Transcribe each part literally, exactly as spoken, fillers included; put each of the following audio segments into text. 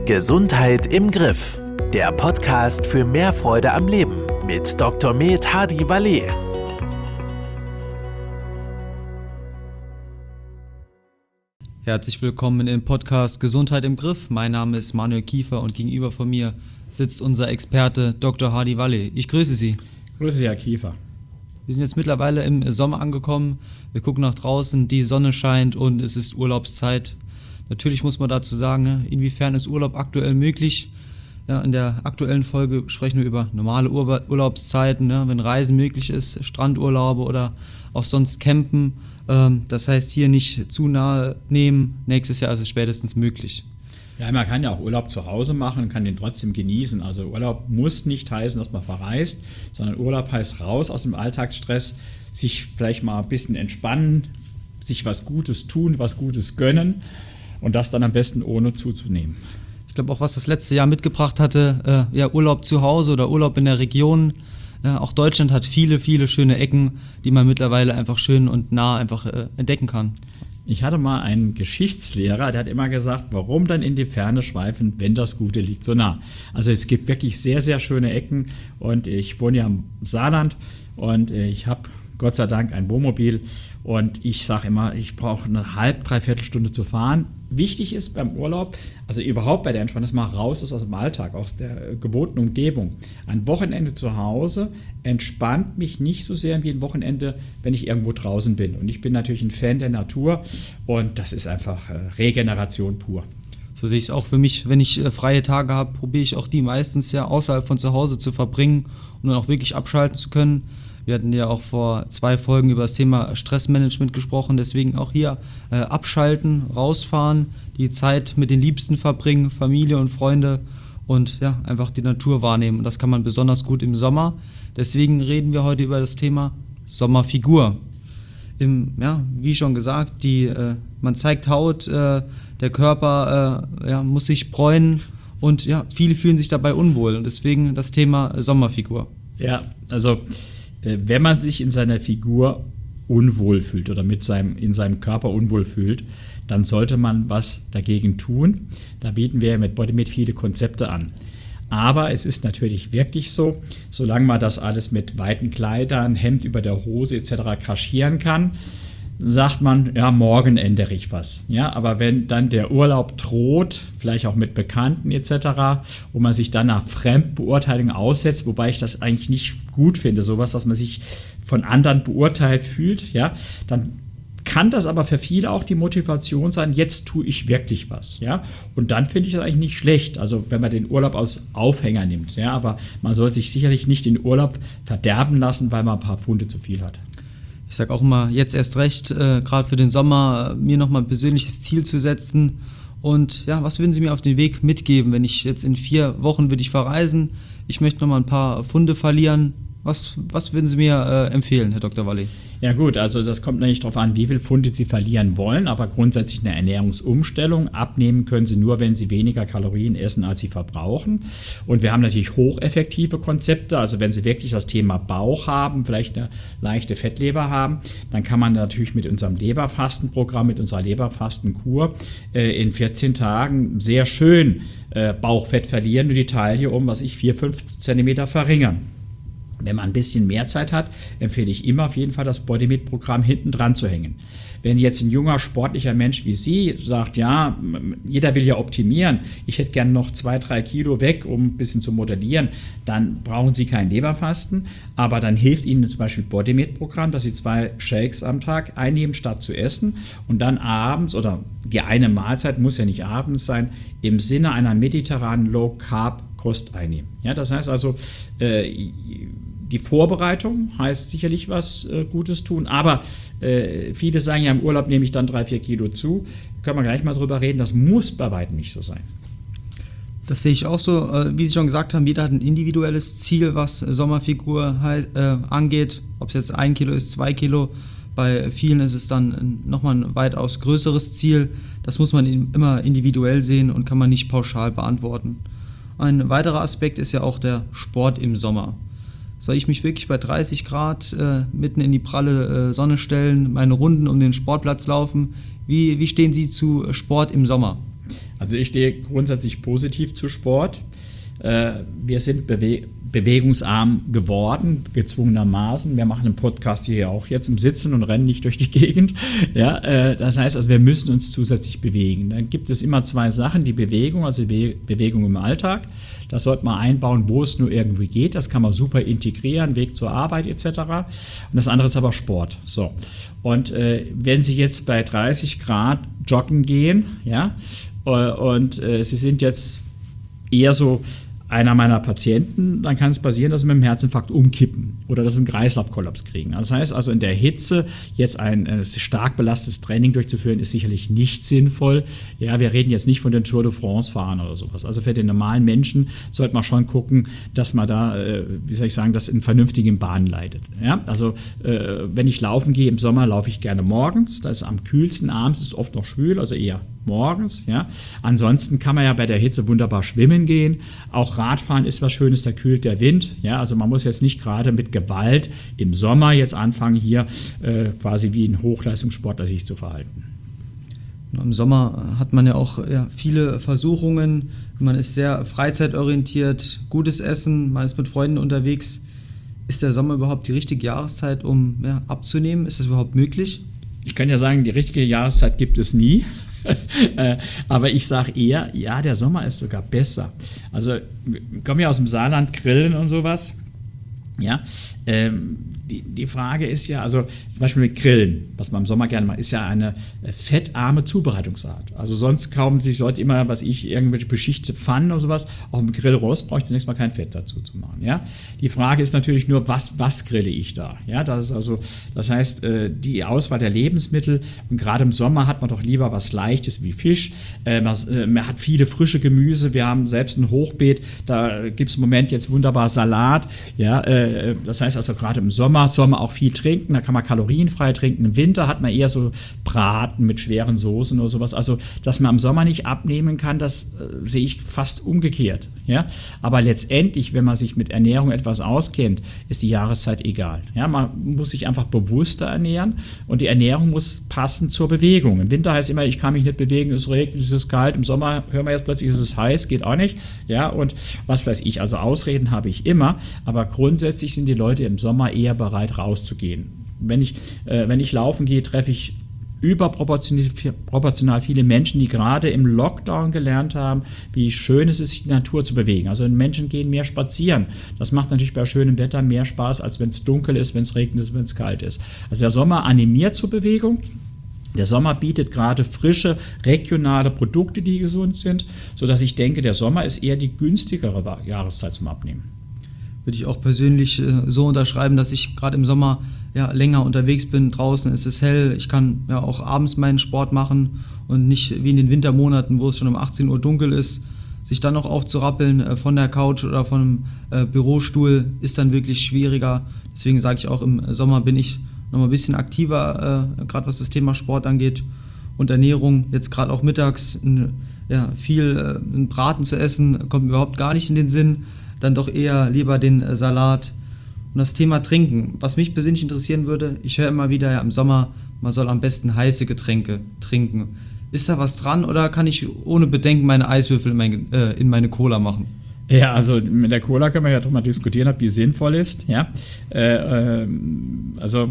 Gesundheit im Griff. Der Podcast für mehr Freude am Leben mit Doktor Med Hadi Waleh. Herzlich willkommen im Podcast Gesundheit im Griff. Mein Name ist Manuel Kiefer und gegenüber von mir sitzt unser Experte Doktor Hadi Waleh. Ich grüße Sie. Grüße Sie, Herr Kiefer. Wir sind jetzt mittlerweile im Sommer angekommen. Wir gucken nach draußen, die Sonne scheint und es ist Urlaubszeit. Natürlich muss man dazu sagen, ne, inwiefern ist Urlaub aktuell möglich? Ja, in der aktuellen Folge sprechen wir über normale Ur- Urlaubszeiten, ne, wenn Reisen möglich ist, Strandurlaube oder auch sonst Campen. Ähm, das heißt, hier nicht zu nahe nehmen. Nächstes Jahr ist es spätestens möglich. Ja, man kann ja auch Urlaub zu Hause machen und kann den trotzdem genießen. Also Urlaub muss nicht heißen, dass man verreist, sondern Urlaub heißt raus aus dem Alltagsstress, sich vielleicht mal ein bisschen entspannen, sich was Gutes tun, was Gutes gönnen und das dann am besten ohne zuzunehmen. Ich glaube auch, was das letzte Jahr mitgebracht hatte, äh, ja, Urlaub zu Hause oder Urlaub in der Region. Äh, auch Deutschland hat viele, viele schöne Ecken, die man mittlerweile einfach schön und nah einfach äh, entdecken kann. Ich hatte mal einen Geschichtslehrer, der hat immer gesagt, warum dann in die Ferne schweifen, wenn das Gute liegt so nah. Also es gibt wirklich sehr, sehr schöne Ecken und ich wohne ja im Saarland und ich habe Gott sei Dank ein Wohnmobil und ich sage immer, ich brauche eine halb, dreiviertel Stunde zu fahren. Wichtig ist beim Urlaub, also überhaupt bei der Entspannung, dass man raus ist aus dem Alltag, aus der gewohnten Umgebung. Ein Wochenende zu Hause entspannt mich nicht so sehr wie ein Wochenende, wenn ich irgendwo draußen bin. Und ich bin natürlich ein Fan der Natur und das ist einfach Regeneration pur. So sehe ich es auch für mich, wenn ich äh, freie Tage habe, probiere ich auch die meistens ja außerhalb von zu Hause zu verbringen, um dann auch wirklich abschalten zu können. Wir hatten ja auch vor zwei Folgen über das Thema Stressmanagement gesprochen, deswegen auch hier äh, abschalten, rausfahren, die Zeit mit den Liebsten verbringen, Familie und Freunde und ja, einfach die Natur wahrnehmen. Und das kann man besonders gut im Sommer. Deswegen reden wir heute über das Thema Sommerfigur. Im, ja, wie schon gesagt, die, äh, man zeigt Haut, äh, der Körper äh, ja, muss sich bräunen und ja, viele fühlen sich dabei unwohl. Und deswegen das Thema Sommerfigur. Ja, also wenn man sich in seiner Figur unwohl fühlt oder mit seinem, in seinem Körper unwohl fühlt, dann sollte man was dagegen tun. Da bieten wir mit Bodymate viele Konzepte an. Aber es ist natürlich wirklich so, solange man das alles mit weiten Kleidern, Hemd über der Hose et cetera kaschieren kann, sagt man, ja, morgen ändere ich was. Ja, aber wenn dann der Urlaub droht, vielleicht auch mit Bekannten et cetera, wo man sich dann nach Fremdbeurteilung aussetzt, wobei ich das eigentlich nicht gut finde, sowas, dass man sich von anderen beurteilt fühlt, ja, dann kann das aber für viele auch die Motivation sein, jetzt tue ich wirklich was, ja, und dann finde ich das eigentlich nicht schlecht, also wenn man den Urlaub als Aufhänger nimmt, ja, aber man soll sich sicherlich nicht den Urlaub verderben lassen, weil man ein paar Pfunde zu viel hat. Ich sage auch immer, jetzt erst recht, äh, gerade für den Sommer, mir nochmal ein persönliches Ziel zu setzen. Und ja, was würden Sie mir auf den Weg mitgeben, wenn ich jetzt in vier Wochen würde ich verreisen, ich möchte nochmal ein paar Pfunde verlieren. Was, was würden Sie mir äh, empfehlen, Herr Doktor Waleh? Ja gut, also das kommt natürlich darauf an, wie viel Pfunde Sie verlieren wollen, aber grundsätzlich eine Ernährungsumstellung. Abnehmen können Sie nur, wenn Sie weniger Kalorien essen, als Sie verbrauchen. Und wir haben natürlich hocheffektive Konzepte, also wenn Sie wirklich das Thema Bauch haben, vielleicht eine leichte Fettleber haben, dann kann man natürlich mit unserem Leberfastenprogramm, mit unserer Leberfastenkur äh, in vierzehn Tagen sehr schön äh, Bauchfett verlieren und die Taille um, was ich, vier, fünf Zentimeter verringern. Wenn man ein bisschen mehr Zeit hat, empfehle ich immer auf jeden Fall das Bodymate-Programm hinten dran zu hängen. Wenn jetzt ein junger, sportlicher Mensch wie Sie sagt, ja, jeder will ja optimieren, ich hätte gern noch zwei, drei Kilo weg, um ein bisschen zu modellieren, dann brauchen Sie kein Leberfasten, aber dann hilft Ihnen zum Beispiel Bodymate-Programm, dass Sie zwei Shakes am Tag einnehmen, statt zu essen und dann abends, oder die eine Mahlzeit muss ja nicht abends sein, im Sinne einer mediterranen Low-Carb-Kost einnehmen. Ja, das heißt also, äh, die Vorbereitung heißt sicherlich was äh, Gutes tun, aber äh, viele sagen ja, im Urlaub nehme ich dann drei, vier Kilo zu. Können wir gleich mal drüber reden, das muss bei weitem nicht so sein. Das sehe ich auch so. Äh, wie Sie schon gesagt haben, jeder hat ein individuelles Ziel, was Sommerfigur äh, angeht. Ob es jetzt ein Kilo ist, zwei Kilo. Bei vielen ist es dann nochmal ein weitaus größeres Ziel. Das muss man immer individuell sehen und kann man nicht pauschal beantworten. Ein weiterer Aspekt ist ja auch der Sport im Sommer. Soll ich mich wirklich bei dreißig Grad äh, mitten in die pralle äh, Sonne stellen, meine Runden um den Sportplatz laufen? Wie, wie stehen Sie zu Sport im Sommer? Also ich stehe grundsätzlich positiv zu Sport. Wir sind bewe- bewegungsarm geworden, gezwungenermaßen. Wir machen einen Podcast hier auch jetzt im Sitzen und rennen nicht durch die Gegend. Ja, äh, das heißt, also wir müssen uns zusätzlich bewegen. Dann gibt es immer zwei Sachen, die Bewegung, also die Be- Bewegung im Alltag. Das sollte man einbauen, wo es nur irgendwie geht. Das kann man super integrieren, Weg zur Arbeit et cetera. Und das andere ist aber Sport. So. Und äh, wenn Sie jetzt bei dreißig Grad joggen gehen, ja, äh, und äh, Sie sind jetzt eher so einer meiner Patienten, dann kann es passieren, dass sie mit dem Herzinfarkt umkippen oder dass sie einen Kreislaufkollaps kriegen. Das heißt also, in der Hitze jetzt ein, ein stark belastetes Training durchzuführen, ist sicherlich nicht sinnvoll. Ja, wir reden jetzt nicht von den Tour de France fahren oder sowas. Also für den normalen Menschen sollte man schon gucken, dass man da, äh, wie soll ich sagen, das in vernünftigen Bahnen leitet. Ja, also äh, wenn ich laufen gehe im Sommer, laufe ich gerne morgens. Das ist am kühlsten, abends ist es oft noch schwül, also eher morgens. Ja. Ansonsten kann man ja bei der Hitze wunderbar schwimmen gehen. Auch Radfahren ist was Schönes, da kühlt der Wind. Ja. Also man muss jetzt nicht gerade mit Gewalt im Sommer jetzt anfangen, hier äh, quasi wie ein Hochleistungssportler sich zu verhalten. Im Sommer hat man ja auch ja, viele Versuchungen. Man ist sehr freizeitorientiert, gutes Essen, man ist mit Freunden unterwegs. Ist der Sommer überhaupt die richtige Jahreszeit, um ja, abzunehmen? Ist das überhaupt möglich? Ich kann ja sagen, die richtige Jahreszeit gibt es nie. Aber ich sage eher, ja, der Sommer ist sogar besser. Also, wir kommen ja aus dem Saarland, Grillen und sowas. Ja, ähm, die, die Frage ist ja, also zum Beispiel mit Grillen, was man im Sommer gerne macht, ist ja eine fettarme Zubereitungsart. Also sonst kaufen sich Leute immer, was ich, irgendwelche beschichtete Pfannen oder sowas. Auf dem Grillrost brauche ich zunächst mal kein Fett dazu zu machen. Ja? Die Frage ist natürlich nur, was, was grille ich da? Ja, das ist also, das heißt, die Auswahl der Lebensmittel, und gerade im Sommer hat man doch lieber was Leichtes wie Fisch. Man hat viele frische Gemüse, wir haben selbst ein Hochbeet, da gibt es im Moment jetzt wunderbar Salat. Ja, das heißt also gerade im Sommer soll man auch viel trinken, da kann man kalorienfrei trinken. Im Winter hat man eher so Braten mit schweren Soßen oder sowas. Also, dass man im Sommer nicht abnehmen kann, das äh, sehe ich fast umgekehrt. Ja? Aber letztendlich, wenn man sich mit Ernährung etwas auskennt, ist die Jahreszeit egal. Ja? Man muss sich einfach bewusster ernähren und die Ernährung muss passen zur Bewegung. Im Winter heißt immer, ich kann mich nicht bewegen, es regnet, es ist kalt. Im Sommer hören wir jetzt plötzlich, es ist heiß, geht auch nicht. Ja? Und was weiß ich, also Ausreden habe ich immer, aber grundsätzlich sind die Leute im Sommer eher bereit, rauszugehen. Wenn ich, äh, wenn ich laufen gehe, treffe ich überproportional viele Menschen, die gerade im Lockdown gelernt haben, wie schön es ist, sich in der Natur zu bewegen. Also Menschen gehen mehr spazieren. Das macht natürlich bei schönem Wetter mehr Spaß, als wenn es dunkel ist, wenn es regnet, wenn es kalt ist. Also der Sommer animiert zur Bewegung. Der Sommer bietet gerade frische, regionale Produkte, die gesund sind, sodass ich denke, der Sommer ist eher die günstigere Jahreszeit zum Abnehmen. Würde ich auch persönlich äh, so unterschreiben, dass ich gerade im Sommer ja, länger unterwegs bin. Draußen ist es hell, ich kann ja auch abends meinen Sport machen und nicht wie in den Wintermonaten, wo es schon um achtzehn Uhr dunkel ist, sich dann noch aufzurappeln äh, von der Couch oder vom äh, Bürostuhl ist dann wirklich schwieriger. Deswegen sage ich auch, im Sommer bin ich noch mal ein bisschen aktiver, äh, gerade was das Thema Sport angeht und Ernährung. Jetzt gerade auch mittags ein, ja, viel äh, einen Braten zu essen, kommt mir überhaupt gar nicht in den Sinn. Dann doch eher lieber den äh, Salat. Und das Thema Trinken, was mich persönlich interessieren würde, ich höre immer wieder, ja, im Sommer, man soll am besten heiße Getränke trinken. Ist da was dran oder kann ich ohne Bedenken meine Eiswürfel in, mein, äh, in meine Cola machen? Ja, also mit der Cola können wir ja doch mal diskutieren, ob die sinnvoll ist. Ja? Äh, äh, also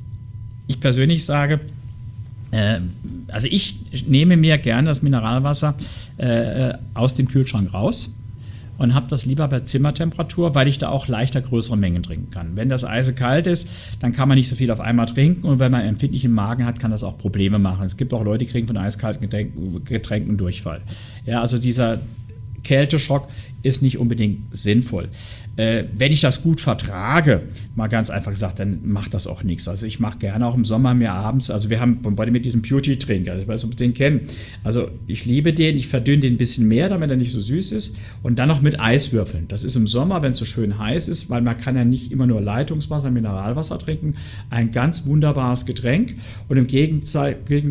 ich persönlich sage, äh, also ich nehme mir gerne das Mineralwasser äh, aus dem Kühlschrank raus und habe das lieber bei Zimmertemperatur, weil ich da auch leichter größere Mengen trinken kann. Wenn das eisekalt ist, dann kann man nicht so viel auf einmal trinken und wenn man einen empfindlichen Magen hat, kann das auch Probleme machen. Es gibt auch Leute, die kriegen von eiskalten Getränken, Getränken Durchfall. Ja, also dieser Kälteschock ist nicht unbedingt sinnvoll. Äh, wenn ich das gut vertrage, mal ganz einfach gesagt, dann macht das auch nichts. Also ich mache gerne auch im Sommer mir abends, also wir haben beide mit diesem Beauty-Trinker, ich weiß nicht, ob Sie den kennen. Also ich liebe den, ich verdünne den ein bisschen mehr, damit er nicht so süß ist und dann noch mit Eiswürfeln. Das ist im Sommer, wenn es so schön heiß ist, weil man kann ja nicht immer nur Leitungswasser, Mineralwasser trinken, ein ganz wunderbares Getränk und im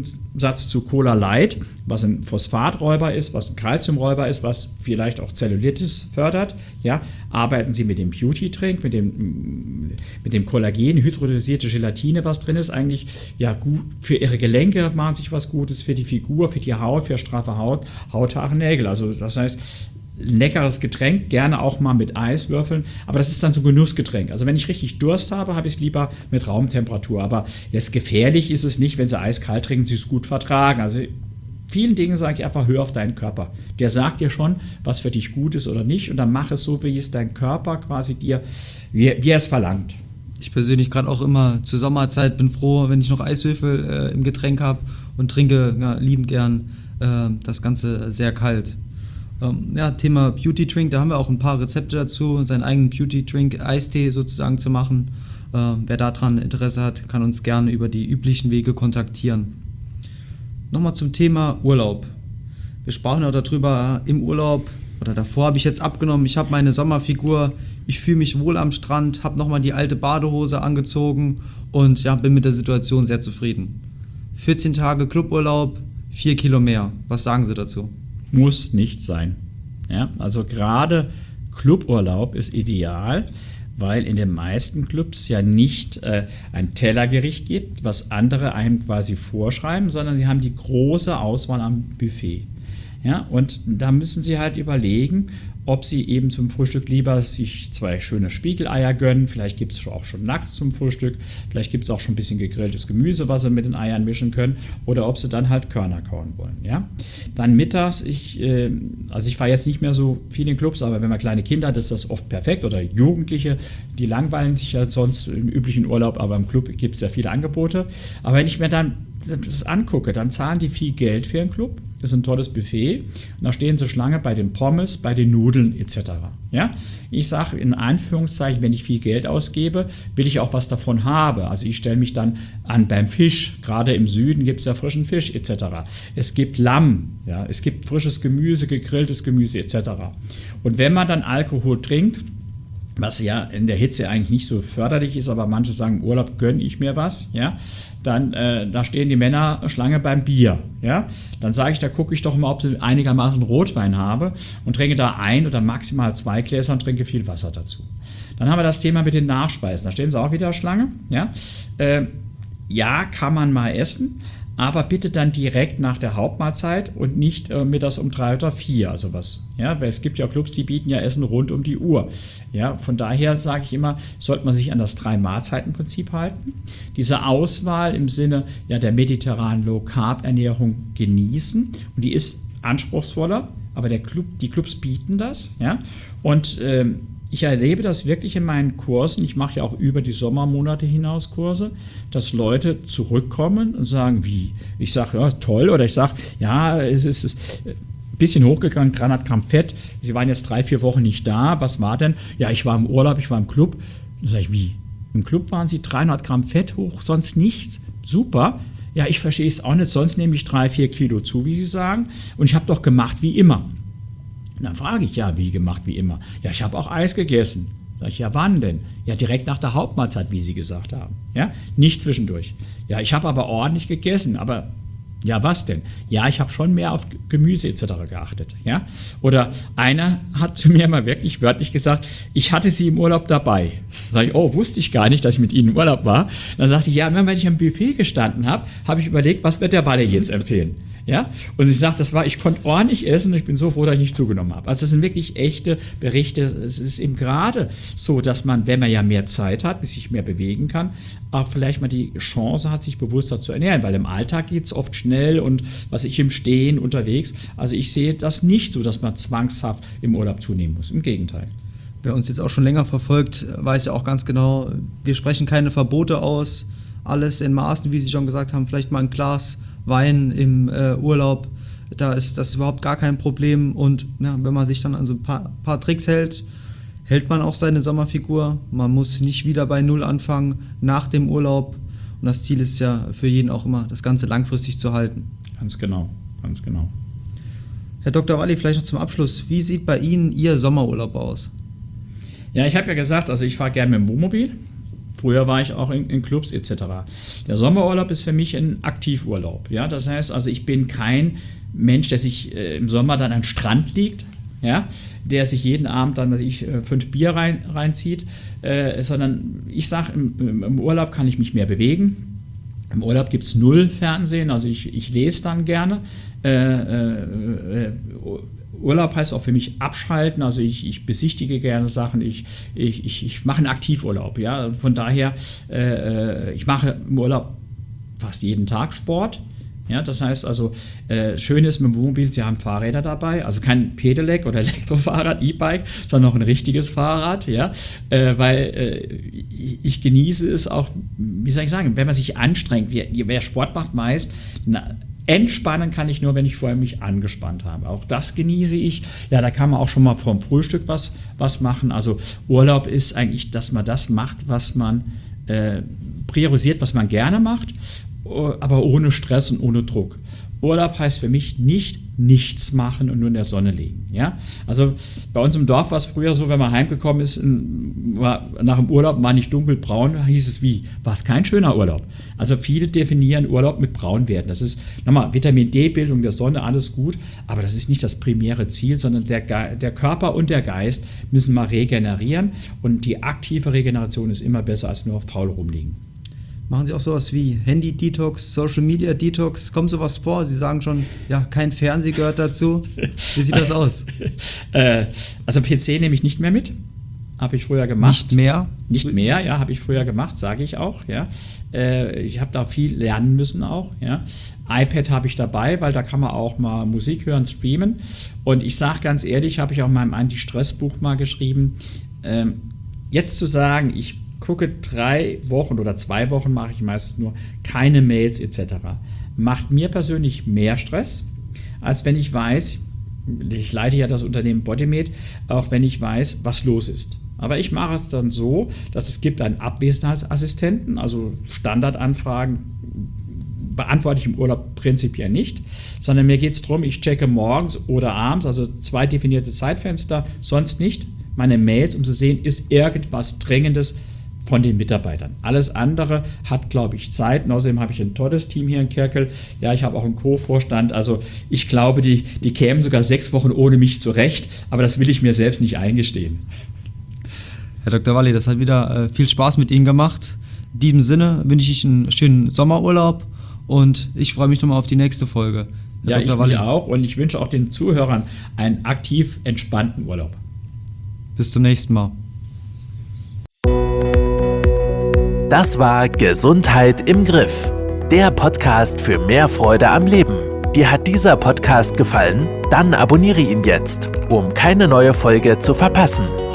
Gegensatz zu Cola Light, was ein Phosphaträuber ist, was ein Calciumräuber ist, was vielleicht auch Zellulit Diabetes fördert. Ja, arbeiten Sie mit dem Beauty-Drink, mit dem, mit dem Kollagen, hydrolysierte Gelatine, was drin ist, eigentlich ja gut für Ihre Gelenke, machen sich was Gutes, für die Figur, für die Haut, für straffe Haut, Hauthaare, Nägel. Also das heißt, ein leckeres Getränk, gerne auch mal mit Eiswürfeln, aber das ist dann so ein Genussgetränk. Also wenn ich richtig Durst habe, habe ich es lieber mit Raumtemperatur. Aber jetzt gefährlich ist es nicht, wenn Sie eiskalt trinken, Sie es gut vertragen. Also vielen Dingen sage ich einfach, hör auf deinen Körper. Der sagt dir schon, was für dich gut ist oder nicht und dann mach es so, wie es dein Körper quasi dir, wie, wie er es verlangt. Ich persönlich gerade auch immer zur Sommerzeit bin froh, wenn ich noch Eiswürfel äh, im Getränk habe und trinke ja, liebend gern äh, das Ganze sehr kalt. Ähm, ja, Thema Beauty Drink, da haben wir auch ein paar Rezepte dazu, seinen eigenen Beauty Drink Eistee sozusagen zu machen. Äh, wer daran Interesse hat, kann uns gerne über die üblichen Wege kontaktieren. Nochmal zum Thema Urlaub. Wir sprachen auch darüber im Urlaub, oder davor habe ich jetzt abgenommen, ich habe meine Sommerfigur, ich fühle mich wohl am Strand, habe nochmal die alte Badehose angezogen und ja, bin mit der Situation sehr zufrieden. vierzehn Tage Cluburlaub, vier Kilo mehr. Was sagen Sie dazu? Muss nicht sein. Ja, also gerade Cluburlaub ist ideal, weil in den meisten Clubs ja nicht äh, ein Tellergericht gibt, was andere einem quasi vorschreiben, sondern sie haben die große Auswahl am Buffet. Ja, und da müssen Sie halt überlegen, ob Sie eben zum Frühstück lieber sich zwei schöne Spiegeleier gönnen, vielleicht gibt es auch schon Lachs zum Frühstück, vielleicht gibt es auch schon ein bisschen gegrilltes Gemüse, was Sie mit den Eiern mischen können, oder ob Sie dann halt Körner kauen wollen. Ja? Dann mittags, ich, äh, also ich fahre jetzt nicht mehr so viel in Clubs, aber wenn man kleine Kinder hat, ist das oft perfekt, oder Jugendliche, die langweilen sich ja sonst im üblichen Urlaub, aber im Club gibt es ja viele Angebote. Aber wenn ich mir dann das angucke, dann zahlen die viel Geld für einen Club. Das ist ein tolles Buffet. Und da stehen sie Schlange bei den Pommes, bei den Nudeln et cetera. Ja? Ich sage in Anführungszeichen, wenn ich viel Geld ausgebe, will ich auch was davon haben. Also ich stelle mich dann an beim Fisch. Gerade im Süden gibt es ja frischen Fisch et cetera. Es gibt Lamm, ja? Es gibt frisches Gemüse, gegrilltes Gemüse et cetera. Und wenn man dann Alkohol trinkt, was ja in der Hitze eigentlich nicht so förderlich ist, aber manche sagen, im Urlaub gönne ich mir was, ja, dann äh, da stehen die Männer Schlange beim Bier, ja, dann sage ich, da gucke ich doch mal, ob sie einigermaßen Rotwein habe und trinke da ein oder maximal zwei Gläser und trinke viel Wasser dazu. Dann haben wir das Thema mit den Nachspeisen, da stehen sie auch wieder Schlange, ja, äh, ja, kann man mal essen, aber bitte dann direkt nach der Hauptmahlzeit und nicht äh, mittags um drei oder vier, also was. Ja, weil es gibt ja Clubs, die bieten ja Essen rund um die Uhr. Ja, von daher sage ich immer, sollte man sich an das Drei-Mahlzeiten-Prinzip halten. Diese Auswahl im Sinne ja, der mediterranen Low-Carb-Ernährung genießen. Und die ist anspruchsvoller, aber der Club, die Clubs bieten das. Ja, und ähm, ich erlebe das wirklich in meinen Kursen, ich mache ja auch über die Sommermonate hinaus Kurse, dass Leute zurückkommen und sagen, wie? Ich sage, ja, toll, oder ich sage, ja, es ist, es ist ein bisschen hochgegangen, dreihundert Gramm Fett, Sie waren jetzt drei, vier Wochen nicht da, was war denn? Ja, ich war im Urlaub, ich war im Club. Dann sage ich, wie? Im Club waren Sie dreihundert Gramm Fett hoch, sonst nichts? Super. Ja, ich verstehe es auch nicht, sonst nehme ich drei, vier Kilo zu, wie Sie sagen, und ich habe doch gemacht wie immer. Und dann frage ich, ja, wie gemacht, wie immer. Ja, ich habe auch Eis gegessen. Sag ich, ja, wann denn? Ja, direkt nach der Hauptmahlzeit, wie Sie gesagt haben. Ja, nicht zwischendurch. Ja, ich habe aber ordentlich gegessen, aber ja, was denn? Ja, ich habe schon mehr auf Gemüse et cetera geachtet. Ja? Oder einer hat zu mir mal wirklich wörtlich gesagt, ich hatte Sie im Urlaub dabei. Sag ich, oh, wusste ich gar nicht, dass ich mit Ihnen im Urlaub war. Dann sagte ich, ja, wenn ich am Buffet gestanden habe, habe ich überlegt, was wird der Walle jetzt empfehlen? Ja? Und sie sagt, das war, ich konnte ordentlich essen und ich bin so froh, dass ich nicht zugenommen habe. Also das sind wirklich echte Berichte. Es ist eben gerade so, dass man, wenn man ja mehr Zeit hat, bis sich mehr bewegen kann, auch vielleicht mal die Chance hat, sich bewusster zu ernähren, weil im Alltag geht es oft schnell und was ich im Stehen unterwegs. Also ich sehe das nicht so, dass man zwangshaft im Urlaub zunehmen muss. Im Gegenteil. Wer uns jetzt auch schon länger verfolgt, weiß ja auch ganz genau, wir sprechen keine Verbote aus. Alles in Maßen, wie Sie schon gesagt haben, vielleicht mal ein Glas Wein im äh, Urlaub, da ist das überhaupt gar kein Problem. Und ja, wenn man sich dann an so ein paar, paar Tricks hält, hält man auch seine Sommerfigur. Man muss nicht wieder bei Null anfangen nach dem Urlaub. Und das Ziel ist ja für jeden auch immer, das Ganze langfristig zu halten. Ganz genau, ganz genau. Herr Doktor Walli, vielleicht noch zum Abschluss. Wie sieht bei Ihnen Ihr Sommerurlaub aus? Ja, ich habe ja gesagt, also ich fahre gerne mit dem Wohnmobil. Früher war ich auch in, in Clubs et cetera. Der Sommerurlaub ist für mich ein Aktivurlaub. Ja? Das heißt, also ich bin kein Mensch, der sich äh, im Sommer dann an den Strand legt, ja, der sich jeden Abend dann, was ich, fünf Bier rein, reinzieht, äh, sondern ich sage, im, im Urlaub kann ich mich mehr bewegen. Im Urlaub gibt es null Fernsehen, also ich, ich lese dann gerne. Äh, äh, Urlaub heißt auch für mich abschalten, also ich, ich besichtige gerne Sachen, ich, ich, ich, ich mache einen Aktivurlaub. Ja? Von daher, äh, ich mache im Urlaub fast jeden Tag Sport. Ja, das heißt also, äh, schön ist mit dem Wohnmobil, Sie haben Fahrräder dabei, also kein Pedelec oder Elektrofahrrad, E-Bike, sondern noch ein richtiges Fahrrad, ja, äh, weil äh, ich genieße es auch, wie soll ich sagen, wenn man sich anstrengt, wer, wer Sport macht, weiß, na, entspannen kann ich nur, wenn ich vorher mich angespannt habe. Auch das genieße ich. Ja, da kann man auch schon mal vom Frühstück was, was machen. Also Urlaub ist eigentlich, dass man das macht, was man äh, priorisiert, was man gerne macht, aber ohne Stress und ohne Druck. Urlaub heißt für mich nicht nichts machen und nur in der Sonne liegen. Ja? Also bei uns im Dorf war es früher so, wenn man heimgekommen ist, war, nach dem Urlaub war nicht dunkelbraun, hieß es wie, war es kein schöner Urlaub. Also viele definieren Urlaub mit Braunwerten. Das ist nochmal Vitamin D-Bildung der Sonne, alles gut, aber das ist nicht das primäre Ziel, sondern der, Ge- der Körper und der Geist müssen mal regenerieren und die aktive Regeneration ist immer besser als nur faul rumliegen. Machen Sie auch sowas wie Handy-Detox, Social-Media-Detox? Kommt sowas vor? Sie sagen schon, ja, kein Fernseh gehört dazu. Wie sieht das aus? äh, also P C nehme ich nicht mehr mit. Habe ich früher gemacht. Nicht mehr? Nicht mehr, ja, habe ich früher gemacht, sage ich auch. Ja. Äh, ich habe da viel lernen müssen auch. Ja. iPad habe ich dabei, weil da kann man auch mal Musik hören, streamen. Und ich sage ganz ehrlich, habe ich auch in meinem Anti-Stress-Buch mal geschrieben, ähm, jetzt zu sagen, ich gucke drei Wochen oder zwei Wochen, mache ich meistens nur keine Mails et cetera. Macht mir persönlich mehr Stress, als wenn ich weiß, ich leite ja das Unternehmen Bodymate, auch wenn ich weiß, was los ist. Aber ich mache es dann so, dass es gibt einen Abwesenheitsassistenten, also Standardanfragen beantworte ich im Urlaub prinzipiell nicht, sondern mir geht es darum, ich checke morgens oder abends, also zwei definierte Zeitfenster, sonst nicht, meine Mails, um zu sehen, ist irgendwas Dringendes von den Mitarbeitern. Alles andere hat, glaube ich, Zeit. Und außerdem habe ich ein tolles Team hier in Kerkel. Ja, ich habe auch einen Co-Vorstand. Also ich glaube, die, die kämen sogar sechs Wochen ohne mich zurecht. Aber das will ich mir selbst nicht eingestehen. Herr Doktor Walli, das hat wieder äh, viel Spaß mit Ihnen gemacht. In diesem Sinne wünsche ich einen schönen Sommerurlaub und ich freue mich nochmal auf die nächste Folge. Herr Ja, Doktor ich Walli, mich auch. Und ich wünsche auch den Zuhörern einen aktiv entspannten Urlaub. bis zum nächsten Mal. Das war Gesundheit im Griff, der Podcast für mehr Freude am Leben. Dir hat dieser Podcast gefallen? Dann abonniere ihn jetzt, um keine neue Folge zu verpassen.